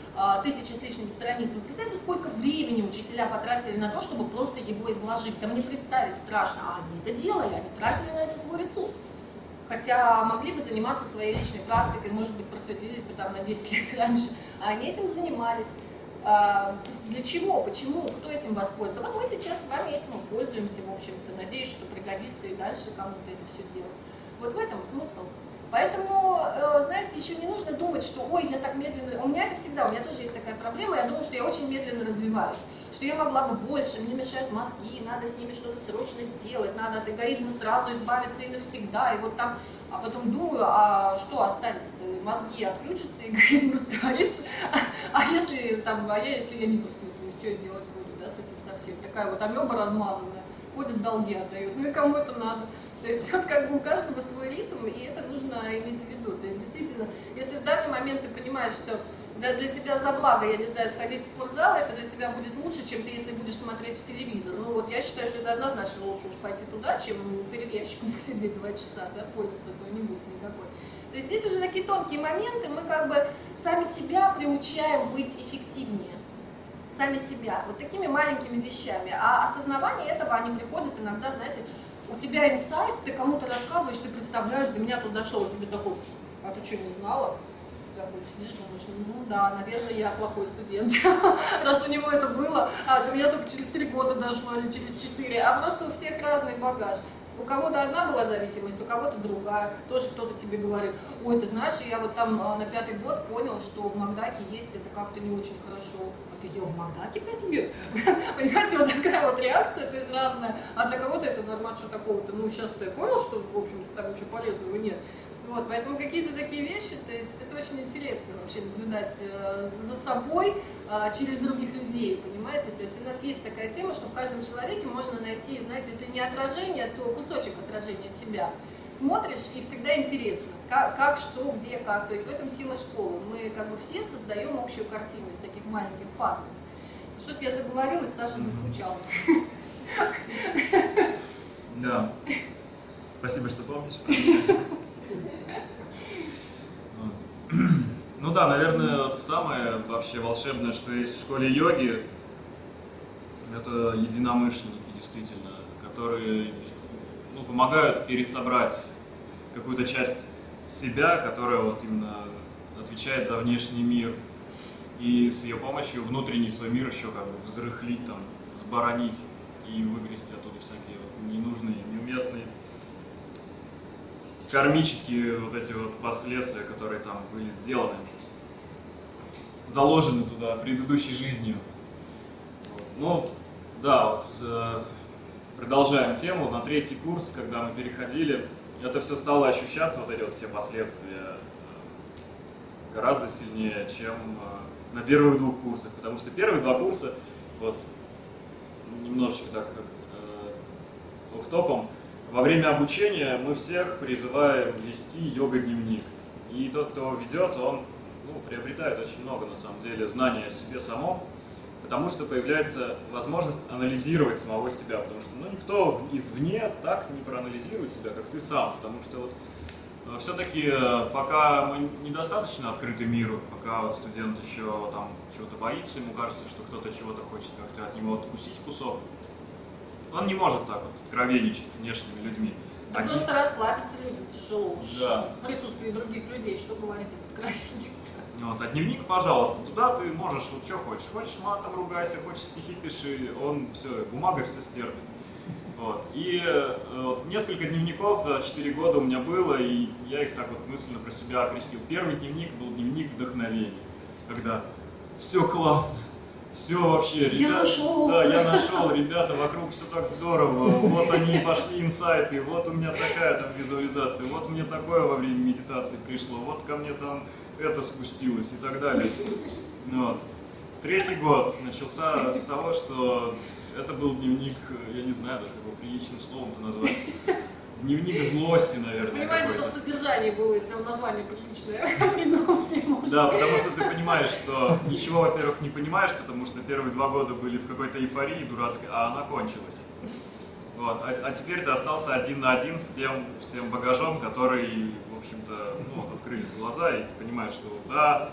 Speaker 1: 1000 с лишним страницами. Представляете, сколько времени учителя потратили на то, чтобы просто его изложить? Там не представить страшно. А они это делали, они тратили на это свой ресурс. Хотя могли бы заниматься своей личной практикой, может быть, просветлились бы там на 10 лет раньше. А они этим занимались. Для чего? Почему? Кто этим воспользуется? Вот мы сейчас с вами этим и пользуемся, в общем-то. Надеюсь, что пригодится и дальше кому-то это все делать. Вот в этом смысл. Поэтому, знаете, еще не нужно думать, что ой, я так медленно... У меня это всегда, у меня тоже есть такая проблема, я думаю, что я очень медленно развиваюсь, что я могла бы больше, мне мешают мозги, надо с ними что-то срочно сделать, надо от эгоизма сразу избавиться и навсегда, и вот там... А потом думаю, а что останется? Мозги отключатся, эгоизм растворится, если я не просветлюсь, что я делать буду, да, с этим совсем? Такая вот амеба размазанная, ходит, долги отдает, ну и кому это надо? То есть вот как бы у каждого свой ритм, и это нужно иметь в виду. То есть действительно, если в данный момент ты понимаешь, что да, для тебя за благо, я не знаю, сходить в спортзал, это для тебя будет лучше, чем ты, если будешь смотреть в телевизор. Ну вот я считаю, что это однозначно лучше уж пойти туда, чем перед ящиком посидеть 2 часа, да, пользы с этого не будет никакой. То есть здесь уже такие тонкие моменты, мы как бы сами себя приучаем быть эффективнее. Сами себя, вот такими маленькими вещами. А осознавание этого, они приходят иногда, знаете, у тебя инсайт, ты кому-то рассказываешь, ты представляешь, до меня тут дошло, у тебя такой, а ты что, не знала? Такой сидишь, думаешь, ну да, наверное, я плохой студент, раз у него это было, а до меня только через 3 года дошло или через 4, а просто у всех разный багаж. У кого-то одна была зависимость, у кого-то другая. Тоже кто-то тебе говорит, ой, ты знаешь, я вот там на 5-й год понял, что в Макдаке есть это как-то не очень хорошо. А ты ел в Макдаке 5 лет? Понимаете, вот такая вот реакция, то есть разная. А для кого-то это нормально, что такого-то. Ну, сейчас-то я понял, что, в общем-то, там ничего полезного нет. Вот, поэтому какие-то такие вещи, то есть это очень интересно вообще наблюдать за собой через других людей, понимаете? То есть у нас есть такая тема, что в каждом человеке можно найти, знаете, если не отражение, то кусочек отражения себя. Смотришь, и всегда интересно, как, что, где, как. То есть в этом сила школы. Мы как бы все создаем общую картину из таких маленьких пазлов. Что-то я заговорилась, Саша заскучал.
Speaker 2: Да. Спасибо, что помнишь. Ну да, наверное, вот самое вообще волшебное, что есть в школе йоги, это единомышленники, действительно, которые помогают пересобрать какую-то часть себя, которая вот именно отвечает за внешний мир, и с ее помощью внутренний свой мир еще как бы взрыхлить, там, взборонить и выгрести оттуда всякие вот ненужные, неуместные кармические вот эти вот последствия, которые там были сделаны, заложены туда предыдущей жизнью. Вот. Ну, да, вот продолжаем тему. На 3-й курс, когда мы переходили, это все стало ощущаться, вот эти вот все последствия, гораздо сильнее, чем на первых 2 курсах. Потому что первые 2 курса, вот, немножечко так офф-топом, во время обучения мы всех призываем вести йога-дневник. И тот, кто ведет, он приобретает очень много, на самом деле, знаний о себе самом, потому что появляется возможность анализировать самого себя, потому что никто извне так не проанализирует себя, как ты сам, потому что вот, все-таки пока мы недостаточно открыты миру, пока вот студент еще там чего-то боится, ему кажется, что кто-то чего-то хочет как-то от него откусить кусок, он не может так вот откровенничать с внешними людьми.
Speaker 1: Да просто расслабиться людям тяжело уж
Speaker 2: да.
Speaker 1: В присутствии других людей, что говорить об откровениях.
Speaker 2: Вот, а дневник, пожалуйста, туда ты можешь, вот что хочешь. Хочешь матом ругайся, хочешь стихи пиши, он все, бумага все стерпит. Вот. И вот, несколько дневников за 4 года у меня было, и я их так вот мысленно про себя окрестил. Первый дневник был дневник вдохновения, когда все классно. Все вообще, ребята,
Speaker 1: я нашел.
Speaker 2: Да, я нашел, ребята, вокруг все так здорово, вот они пошли инсайты, вот у меня такая там визуализация, вот мне такое во время медитации пришло, вот ко мне там это спустилось и так далее. Вот. 3-й год начался с того, что это был дневник, я не знаю даже, как его приличным словом-то назвать. Дневник злости, наверное.
Speaker 1: Понимаете, что в содержании было, если он название приличное придумать не может.
Speaker 2: Да, потому что ты понимаешь, что ничего, во-первых, не понимаешь, потому что первые 2 года были в какой-то эйфории дурацкой, а она кончилась. Вот. А теперь ты остался 1 на 1 с тем всем багажом, который, в общем-то, вот открылись глаза, и ты понимаешь, что да,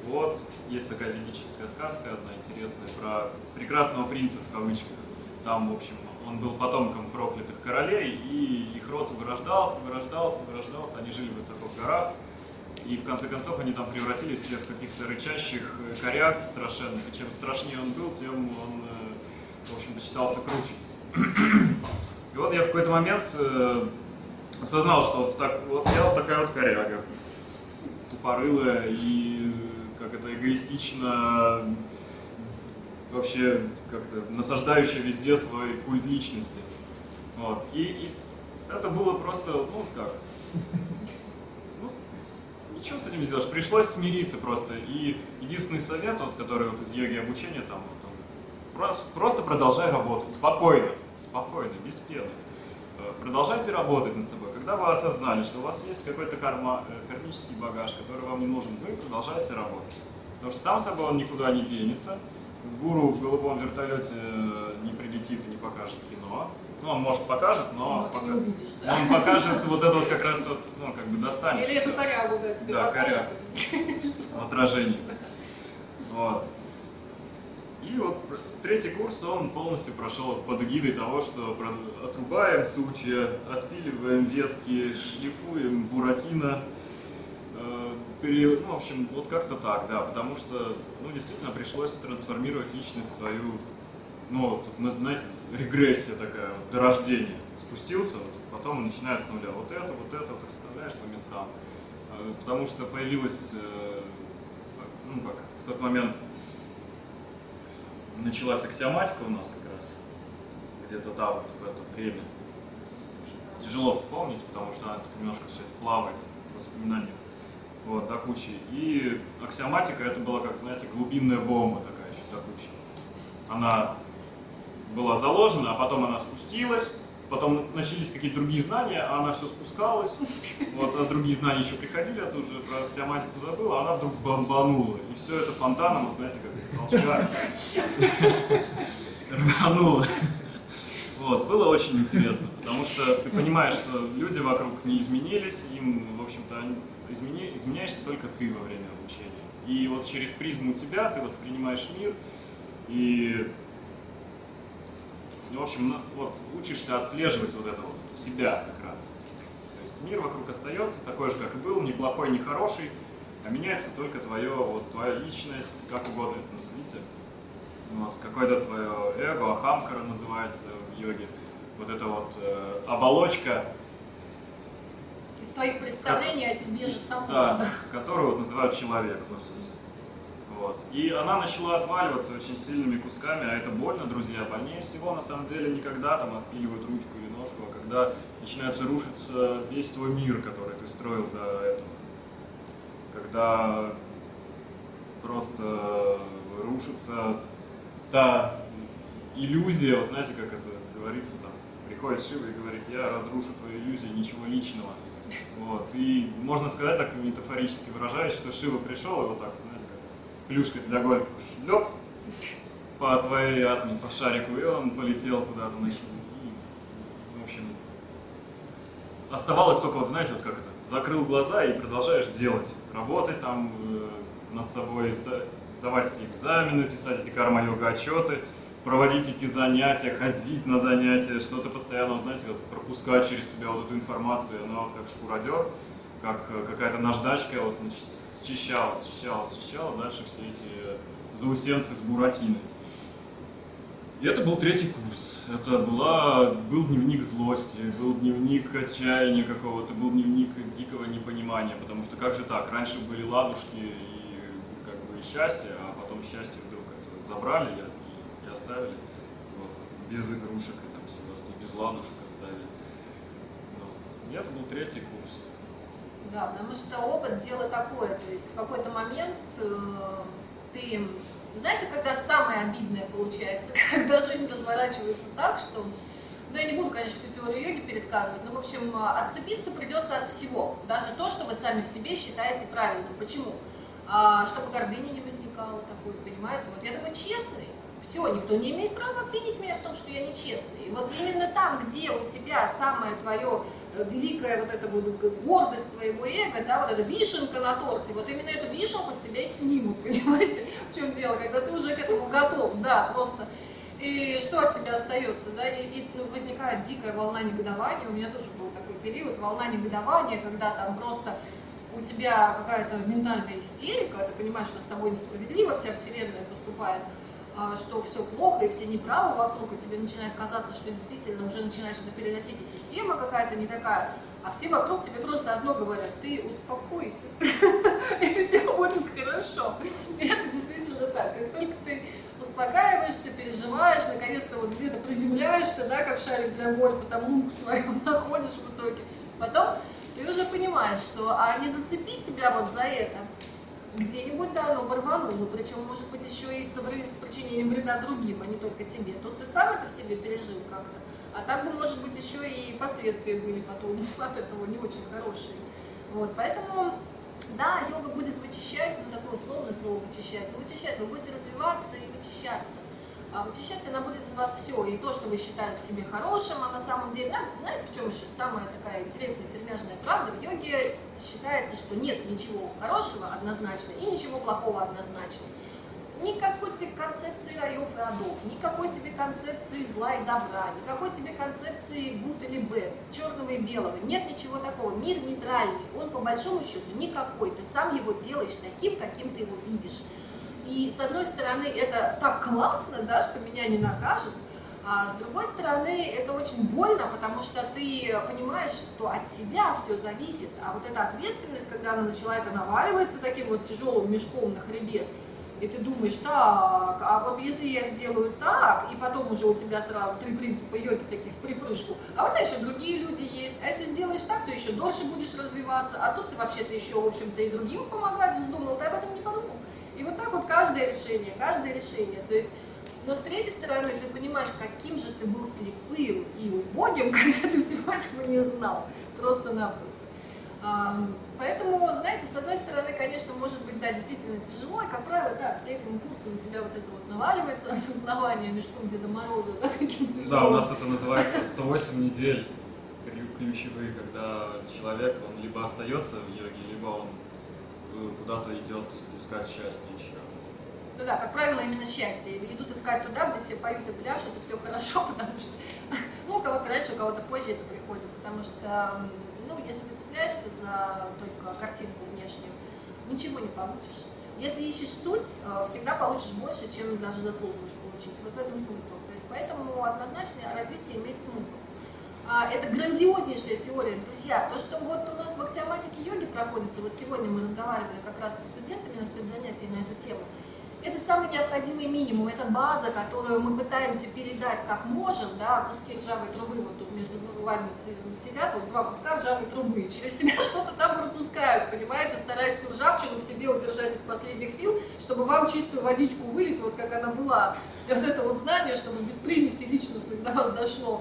Speaker 2: Вот, есть такая ведическая сказка одна интересная про прекрасного принца в кавычках. Там, в общем, он был потомком проклятых королей, и их род вырождался, они жили высоко в горах, и в конце концов они там превратились все в каких-то рычащих коряк страшенных, и чем страшнее он был, тем он, в общем-то, считался круче. И вот я в какой-то момент осознал, что вот я вот такая вот коряга, тупорылая и как-то эгоистично, вообще как-то насаждающая везде свой культ личности. Вот. И это было просто, ну как, ну, ничего с этим не сделаешь, пришлось смириться просто. И единственный совет, вот, который вот из йоги обучения, там, просто продолжай работать, спокойно, без пены. Продолжайте работать над собой. Когда вы осознали, что у вас есть какой-то кармический багаж, который вам не нужен, вы продолжаете работать. Потому что сам собой он никуда не денется. Гуру в голубом вертолете не прилетит и не покажет кино. Ну, он, может, покажет, но
Speaker 1: ты не увидишь, да?
Speaker 2: он покажет вот это вот как раз вот, ну, как бы достанет.
Speaker 1: Или эту корягу, да, тебе покажет.
Speaker 2: В отражении. Вот. И вот третий курс, он полностью прошел под эгидой того, что отрубаем сучья, отпиливаем ветки, шлифуем буратино. Ну, в общем, вот как-то так, да, потому что, ну, действительно пришлось трансформировать личность свою, ну, тут, знаете, регрессия такая, вот, до рождения. Спустился, вот, потом начиная с нуля. Вот это, вот расставляешь по местам. Потому что появилась, ну, как, в тот момент началась аксиоматика у нас как раз, где-то там, вот, в это время. Тяжело вспомнить, потому что она так немножко все это плавает в воспоминаниях. Вот, до кучи. И аксиоматика это была, как, знаете, глубинная бомба такая еще до кучи. Она была заложена, а потом она спустилась, потом начались какие-то другие знания, а она все спускалась, вот, а другие знания еще приходили, а тут же про аксиоматику забыла, а она вдруг бомбанула. И все это фонтаном, знаете, как из толчка рвануло. Вот, было очень интересно, потому что ты понимаешь, что люди вокруг не изменились, им, в общем-то, изменяешься только ты во время обучения. И вот через призму тебя ты воспринимаешь мир и, в общем, вот учишься отслеживать вот это вот себя как раз. То есть мир вокруг остается такой же, как и был, ни плохой, ни хороший, а меняется только твоя личность, как угодно это назовите. Вот, какое-то твое эго, ахамкара называется в йоге. Вот эта вот оболочка.
Speaker 1: Из твоих представлений о тебе же самом.
Speaker 2: Да, которую вот называют человек, по сути. Вот. И она начала отваливаться очень сильными кусками, а это больно, друзья. Больнее всего, на самом деле, не когда там отпиливают ручку или ножку, а когда начинается рушиться весь твой мир, который ты строил до этого. Когда просто рушится та иллюзия, вот знаете, как это говорится, там, приходит Шива и говорит, я разрушу твою иллюзию, ничего личного. Вот. И можно сказать, так метафорически выражаясь, что Шива пришел и вот так, знаете, как клюшкой для гольфа шлеп по твоей атоме, по шарику, и он полетел куда-то, значит, и, в общем, оставалось только, вот знаете, вот как это, закрыл глаза и продолжаешь делать, работать там над собой, сдавать эти экзамены, писать эти карма-йога отчеты, проводить эти занятия, ходить на занятия, что-то постоянно, знаете, вот, пропускать через себя вот эту информацию, она вот как шкуродер, как какая-то наждачка, вот, счищала, дальше все эти заусенцы с буратиной. И это был третий курс. Это был дневник злости, был дневник отчаяния какого-то, был дневник дикого непонимания, потому что как же так, раньше были ладушки и как бы счастье, а потом счастье вдруг как-то забрали и оставили, вот, без игрушек и там всего, без ладушек оставили. Вот. И это был третий курс.
Speaker 1: Да, потому что опыт дело такое, то есть в какой-то момент ты, знаете, когда самое обидное получается, когда жизнь разворачивается так, что, да, я не буду, конечно, всю теорию йоги пересказывать, но, в общем, отцепиться придется от всего, даже то, что вы сами в себе считаете правильным. Почему? Чтобы гордыни не возникало такой, понимаете? Вот я такой честный, Все, никто не имеет права обвинить меня в том, что я нечестный. И вот именно там, где у тебя самое твое великая вот эта вот гордость твоего эго, да, вот эта вишенка на торте, вот именно эту вишенку с тебя и снимут, понимаете, в чем дело, когда ты уже к этому готов, да, просто. И что от тебя остается, да, и возникает дикая волна негодования, у меня тоже был такой период, волна негодования, когда там просто у тебя какая-то ментальная истерика, ты понимаешь, что с тобой несправедливо вся вселенная поступает, что все плохо и все неправы вокруг, и тебе начинает казаться, что действительно уже начинаешь это переносить, и система какая-то не такая, а все вокруг тебе просто одно говорят: ты успокойся, и все будет хорошо. И это действительно так, как только ты успокаиваешься, переживаешь, наконец-то вот где-то приземляешься, да, как шарик для гольфа, там лунку свою находишь в итоге, потом ты уже понимаешь, что не зацепить тебя вот за это, где-нибудь, да, оно оборвануло, причем, может быть, еще и с причинением вреда другим, а не только тебе. Тут ты сам это в себе пережил как-то, а так бы, может быть, еще и последствия были потом от этого не очень хорошие. Вот, поэтому, да, йога будет вычищать, ну, такое условное слово вычищать, но вычищать, вы будете развиваться и вычищаться. А вычищать она будет из вас все, и то, что вы считали в себе хорошим, а на самом деле, да, знаете, в чем еще самая такая интересная сермяжная правда? В йоге считается, что нет ничего хорошего однозначно и ничего плохого однозначно. Никакой тебе концепции раев и адов, никакой тебе концепции зла и добра, никакой тебе концепции good или bad, черного и белого, нет ничего такого. Мир нейтральный, он по большому счету никакой, ты сам его делаешь таким, каким ты его видишь. И с одной стороны это так классно, да, что меня не накажут, а с другой стороны это очень больно, потому что ты понимаешь, что от тебя все зависит, а вот эта ответственность, когда она на человека наваливается таким вот тяжелым мешком на хребет, и ты думаешь: так, а вот если я сделаю так, и потом уже у тебя сразу 3 принципа йоги таких в припрыжку, а у тебя еще другие люди есть, а если сделаешь так, то еще дольше будешь развиваться, а тут ты вообще-то еще, в общем-то, и другим помогать вздумал, ты об этом не подумал. И вот так вот каждое решение, то есть, но с третьей стороны ты понимаешь, каким же ты был слепым и убогим, когда ты всего этого не знал, просто-напросто. Поэтому, знаете, с одной стороны, конечно, может быть, да, действительно тяжело, и, как правило, да, к 3-му курсу на тебя вот это вот наваливается осознавание мешком Деда Мороза, да, таким тяжелым.
Speaker 2: Да, у нас это называется 108 недель ключевые, когда человек, он либо остается в йоге, либо он куда-то идет искать счастье еще.
Speaker 1: Ну да, как правило, именно счастье. Идут искать туда, где все поют и пляшут, и все хорошо, потому что, ну, у кого-то раньше, у кого-то позже это приходит, потому что, ну, если ты цепляешься за только картинку внешнюю, ничего не получишь. Если ищешь суть, всегда получишь больше, чем даже заслуживаешь получить. Вот в этом смысл. То есть поэтому однозначно развитие имеет смысл. Это грандиознейшая теория, друзья. То, что вот у нас в аксиоматике йоги проходится, вот сегодня мы разговаривали как раз со студентами на спецзанятии на эту тему, это самый необходимый минимум, это база, которую мы пытаемся передать как можем, да, куски ржавой трубы, вот тут между вами сидят, вот 2 куска ржавой трубы, через себя что-то там пропускают, понимаете, стараясь всю ржавчину в себе удержать из последних сил, чтобы вам чистую водичку вылить, вот как она была, и вот это вот знание, чтобы без примесей личностных до вас дошло,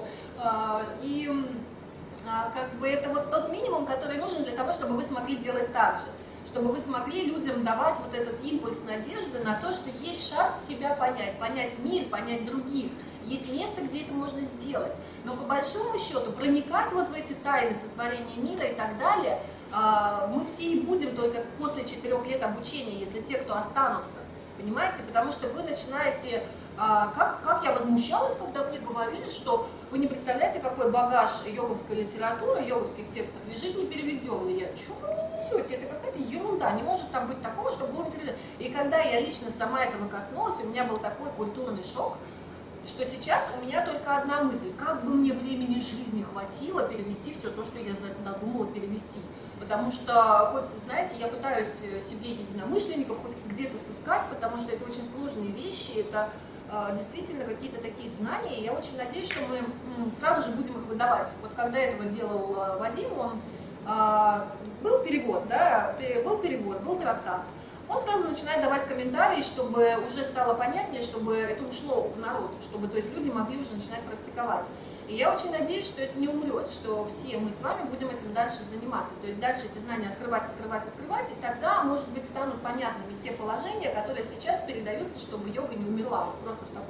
Speaker 1: как бы это вот тот минимум, который нужен для того, чтобы вы смогли делать так же. Чтобы вы смогли людям давать вот этот импульс надежды на то, что есть шанс себя понять, понять мир, понять других. Есть место, где это можно сделать. Но по большому счету проникать вот в эти тайны сотворения мира и так далее мы все и будем только после 4 лет обучения, если те, кто останутся. Понимаете? Потому что вы начинаете... Как я возмущалась, когда мне говорили, что вы не представляете, какой багаж йоговской литературы, йоговских текстов лежит непереведенный. Я: что вы мне несете? Это какая-то ерунда, не может там быть такого, чтобы было непереведено. И когда я лично сама этого коснулась, у меня был такой культурный шок, что сейчас у меня только одна мысль: как бы мне времени жизни хватило перевести все то, что я задумала перевести. Потому что, хоть, знаете, я пытаюсь себе единомышленников хоть где-то сыскать, потому что это очень сложные вещи, это действительно какие-то такие знания, и я очень надеюсь, что мы сразу же будем их выдавать. Вот когда этого делал Вадим, он был перевод, да, был трактат. Он сразу начинает давать комментарии, чтобы уже стало понятнее, чтобы это ушло в народ, чтобы, то есть, люди могли уже начинать практиковать. И я очень надеюсь, что это не умрет, что все мы с вами будем этим дальше заниматься. То есть дальше эти знания открывать, и тогда, может быть, станут понятными те положения, которые сейчас передаются, чтобы йога не умерла, вот просто в таком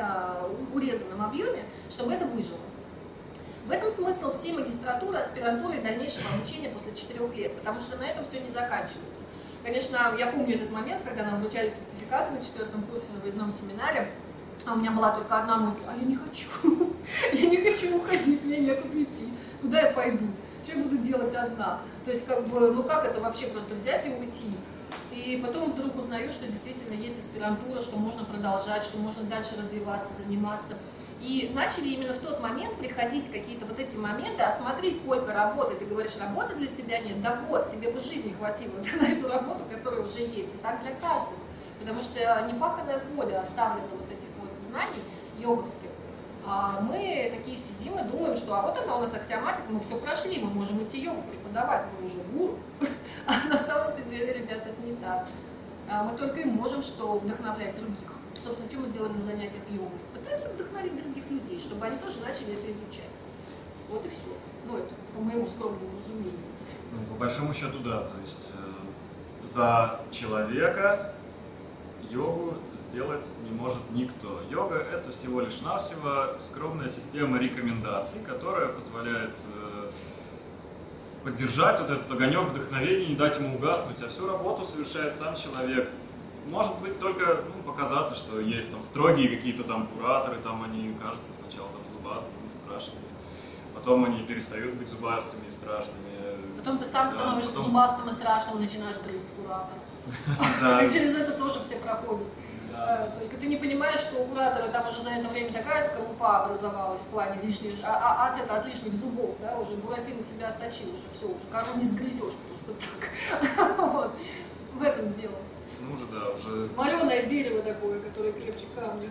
Speaker 1: урезанном объеме, чтобы это выжило. В этом смысл всей магистратуры, аспирантуры и дальнейшего обучения после 4 лет, потому что на этом все не заканчивается. Конечно, я помню этот момент, когда нам вручали сертификаты на 4-м курсе на выездном семинаре, а у меня была только одна мысль: а я не хочу, я не хочу уходить, мне некуда идти, куда я пойду, что я буду делать одна? То есть, как бы, ну как это вообще просто взять и уйти? И потом вдруг узнаю, что действительно есть аспирантура, что можно продолжать, что можно дальше развиваться, заниматься. И начали именно в тот момент приходить какие-то вот эти моменты: а смотри, сколько работы, ты говоришь, работы для тебя нет, да вот, тебе бы жизни хватило на эту работу, которая уже есть, и так для каждого. Потому что непаханное поле оставлено вот этих вот знаний йоговских. А мы такие сидим и думаем, что а вот она у нас аксиоматика, мы все прошли, мы можем идти йогу преподавать, мы уже гуру. А на самом-то деле, ребята, это не так. Мы только и можем что вдохновлять других. Собственно, что мы делаем на занятиях йогой? Пытаемся вдохновить других людей, чтобы они тоже начали это изучать. Вот и все. Ну, это по моему скромному разумению.
Speaker 2: Ну, по большому счету, да. То есть за человека йогу сделать не может никто. Йога — это всего лишь навсего скромная система рекомендаций, которая позволяет поддержать вот этот огонек вдохновения, не дать ему угаснуть, а всю работу совершает сам человек. Может быть только показаться, что есть там строгие какие-то там кураторы, там они кажутся сначала там зубастыми, страшными, потом они перестают быть зубастыми и страшными.
Speaker 1: Потом ты сам становишься зубастым и страшным, начинаешь грызть куратора. И через это тоже все проходят. Только ты не понимаешь, что у куратора там уже за это время такая скорлупа образовалась в плане лишних, от лишних зубов, да, уже Буратино себя отточил, уже все, уже кору не сгрызешь просто так. Вот. В этом дело.
Speaker 2: Ну уже, да, уже...
Speaker 1: Вареное дерево такое, которое крепче камня.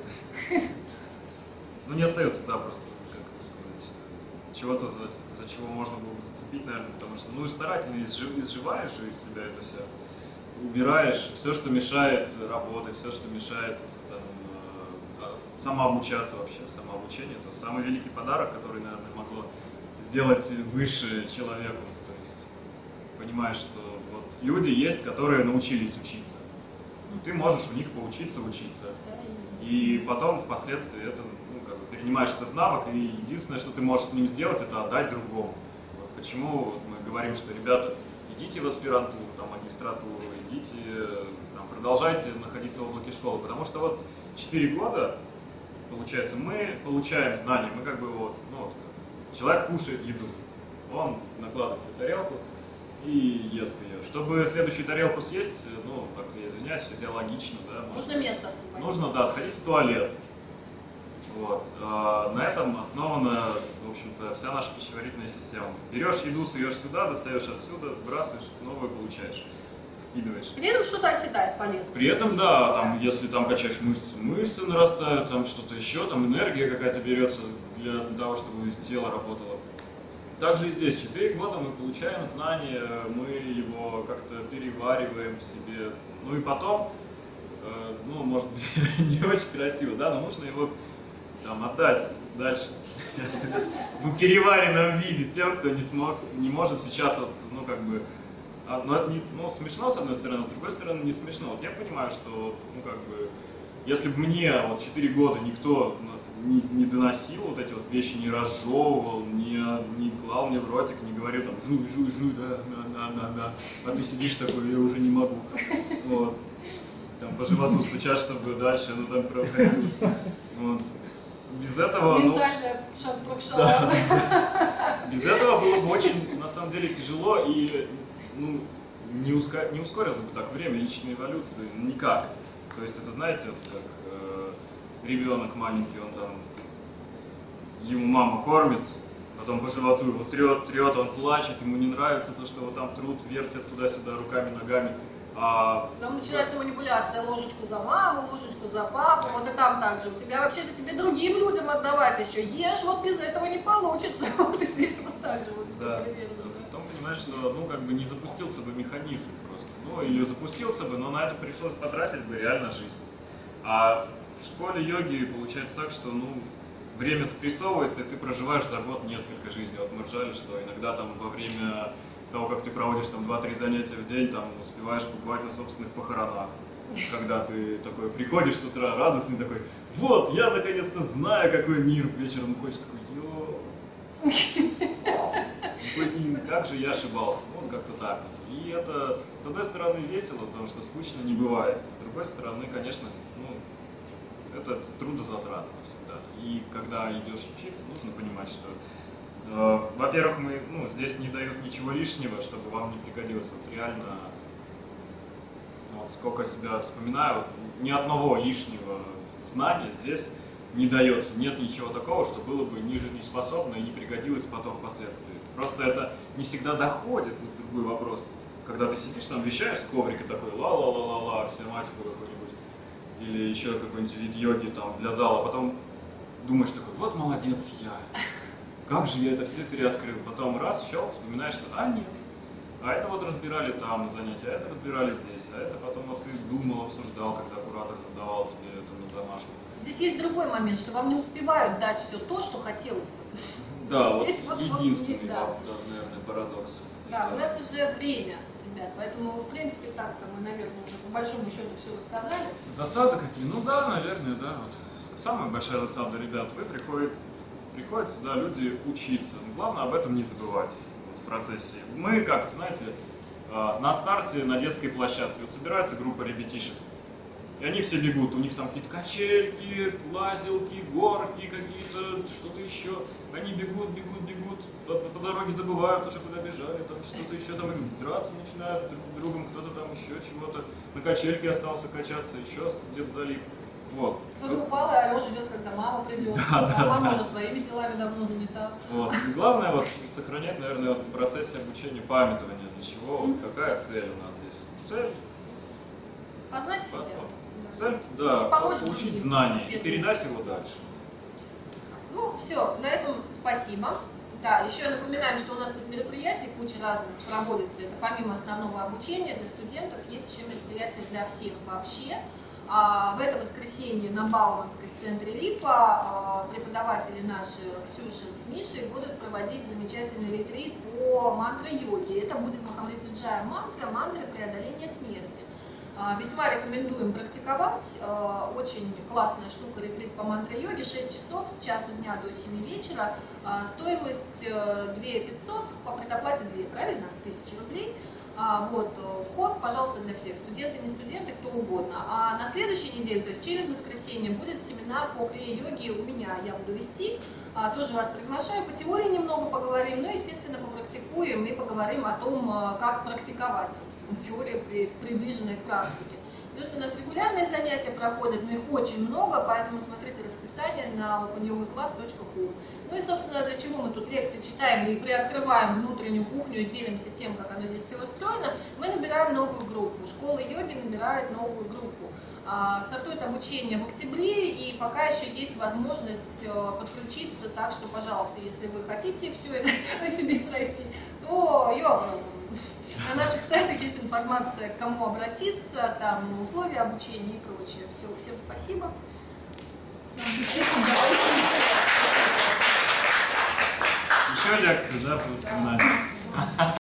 Speaker 2: Ну не остается, да, просто, как это сказать, чего-то, за чего можно было бы зацепить, наверное, потому что, ну, старательно изживаешь же из себя это все. Убираешь все, что мешает работать, все, что мешает там, самообучаться вообще. Самообучение — это самый великий подарок, который, наверное, могло сделать выше человеку. То есть понимаешь, что вот люди есть, которые научились учиться. Ты можешь у них поучиться учиться. И потом впоследствии это, как бы перенимаешь этот навык, и единственное, что ты можешь с ним сделать, это отдать другому. Вот почему мы говорим, что, ребята, идите в аспирантуру, там, магистратуру, идите, там, продолжайте находиться в облаке школы, потому что вот 4 года, получается, мы получаем знания, мы как бы вот, ну, вот человек кушает еду, он накладывает себе тарелку и ест ее. Чтобы следующую тарелку съесть, ну, так вот я извиняюсь, физиологично, да.
Speaker 1: Нужно место освободить.
Speaker 2: Нужно, да, сходить в туалет. Вот. На этом основана, в общем-то, вся наша пищеварительная система. Берешь еду, суешь сюда, достаешь отсюда, выбрасываешь, новую получаешь, вкидываешь.
Speaker 1: При этом что-то оседает полезно.
Speaker 2: При этом, да, там, если там качаешь мышцы нарастают, там что-то еще, там энергия какая-то берется для того, чтобы тело работало. Также и здесь 4 года мы получаем знания, мы его как-то перевариваем в себе. Ну и потом, ну, может быть, не очень красиво, да, но нужно его там отдать дальше в переваренном виде тем, кто не может сейчас вот, ну, как бы, ну, это не, ну, смешно с одной стороны, с другой стороны не смешно. Вот я понимаю, что, ну, как бы, если бы мне вот 4 года никто не доносил вот эти вот вещи, не разжевывал, не клал мне в ротик, не говорил там жуй, да, а ты сидишь такой, я уже не могу. Вот. Там по животу стучат, чтобы дальше, ну, там проходило. Вот. Без этого,
Speaker 1: ментальная шаг-прокшала.
Speaker 2: Без этого было бы очень, на самом деле, тяжело и, ну, не ускорилось бы так время личной эволюции никак. То есть это, знаете, вот как ребенок маленький, он там, ему мама кормит, потом по животу его трет, он плачет, ему не нравится то, что его там трут, вертят туда-сюда руками, ногами.
Speaker 1: Там начинается манипуляция: ложечку за маму, ложечку за папу, вот и там также. У тебя вообще-то тебе другим людям отдавать еще. Ешь, вот без этого не получится. Вот и здесь вот так же вот все примерно.
Speaker 2: Потом понимаешь, что, ну, как бы не запустился бы механизм просто. Ну, или запустился бы, но на это пришлось потратить бы реально жизнь. А в школе йоги получается так, что, ну, время спрессовывается, и ты проживаешь за год несколько жизней. Вот мы ржали, что иногда там во время того, как ты проводишь там 2-3 занятия в день, там успеваешь побывать на собственных похоронах. Когда ты такой приходишь с утра радостный, такой, вот, я наконец-то знаю, какой мир. Вечером ходишь такой, как же я ошибался. Ну, как-то так вот. И это, с одной стороны, весело, потому что скучно не бывает. С другой стороны, конечно, ну, это трудозатратно всегда. И когда идешь учиться, нужно понимать, что, во-первых, здесь не дают ничего лишнего, чтобы вам не пригодилось. Вот реально, вот сколько себя вспоминаю, ни одного лишнего знания здесь не дается. Нет ничего такого, что было бы не жизнеспособно и не пригодилось потом впоследствии. Просто это не всегда доходит, тут другой вопрос. Когда ты сидишь там, вещаешь с коврика такой, ла-ла-ла-ла-ла, аксиоматику какую-нибудь, или еще какой-нибудь вид йоги там для зала, потом думаешь такой, вот молодец я, как же я это все переоткрыл. Потом раз, щелк, вспоминаешь, что нет. А это вот разбирали там на занятии, а это разбирали здесь, а это потом вот ты думал, обсуждал, когда куратор задавал тебе это на домашку.
Speaker 1: Здесь есть другой момент, что вам не успевают дать все то, что хотелось бы.
Speaker 2: Да,
Speaker 1: здесь
Speaker 2: вот единственный, наверное, парадокс.
Speaker 1: Да, у нас уже время, ребят, поэтому, в принципе, так-то мы, наверное, уже по большому счету все рассказали.
Speaker 2: Засады какие? Ну да, наверное, да. Вот. Самая большая засада, ребят, приходят сюда люди учиться. Но главное об этом не забывать в процессе. Мы, как, знаете, на старте, на детской площадке, вот собирается группа ребятишек, и они все бегут, у них там какие-то качельки, лазилки, горки какие-то, что-то еще. Они бегут, по дороге забывают уже, куда бежали, там что-то еще, там драться начинают друг с другом, кто-то там еще чего-то. На качельке остался качаться, еще где-то залип. Вот.
Speaker 1: Кто-то упал и орет, ждет, когда мама придет. Мама уже своими делами давно занята.
Speaker 2: Вот. И главное вот сохранять, наверное, вот в процессе обучения памятования, для чего, вот, какая цель у нас здесь. Цель
Speaker 1: познать себя.
Speaker 2: Цель, да, получить знания и передать его дальше.
Speaker 1: Ну, все, на этом спасибо. Да, еще напоминаем, что у нас тут мероприятий куча разных проводится. Это помимо основного обучения для студентов, есть еще мероприятия для всех вообще. В это воскресенье на Бауманской в центре Липа преподаватели наши Ксюша с Мишей будут проводить замечательный ретрит по мантра-йоге. Это будет Махамритюджая мантра преодоления смерти. Весьма рекомендуем практиковать. Очень классная штука, ретрит по мантра-йоге. 6 часов с часу дня до 7 вечера. Стоимость 2500, по предоплате 2, правильно? 1000 рублей. Вот, вход, пожалуйста, для всех, студенты, не студенты, кто угодно. А на следующей неделе, то есть через воскресенье, будет семинар по крия-йоге у меня, я буду вести. Тоже вас приглашаю, по теории немного поговорим, но, естественно, попрактикуем и поговорим о том, как практиковать, собственно, теория, приближенная к практике. Плюс у нас регулярные занятия проходят, но их очень много, поэтому смотрите расписание на opanyogaclass.com. Ну и, собственно, для чего мы тут лекции читаем и приоткрываем внутреннюю кухню и делимся тем, как оно здесь все устроено, мы набираем новую группу. Школа йоги набирает новую группу. Стартует обучение в октябре, и пока еще есть возможность подключиться, так что, пожалуйста, если вы хотите все это на себе пройти, то на наших сайтах есть информация, к кому обратиться, там условия обучения и прочее. Все, всем спасибо.
Speaker 2: Еще лекцию, да, по воспоминаниям?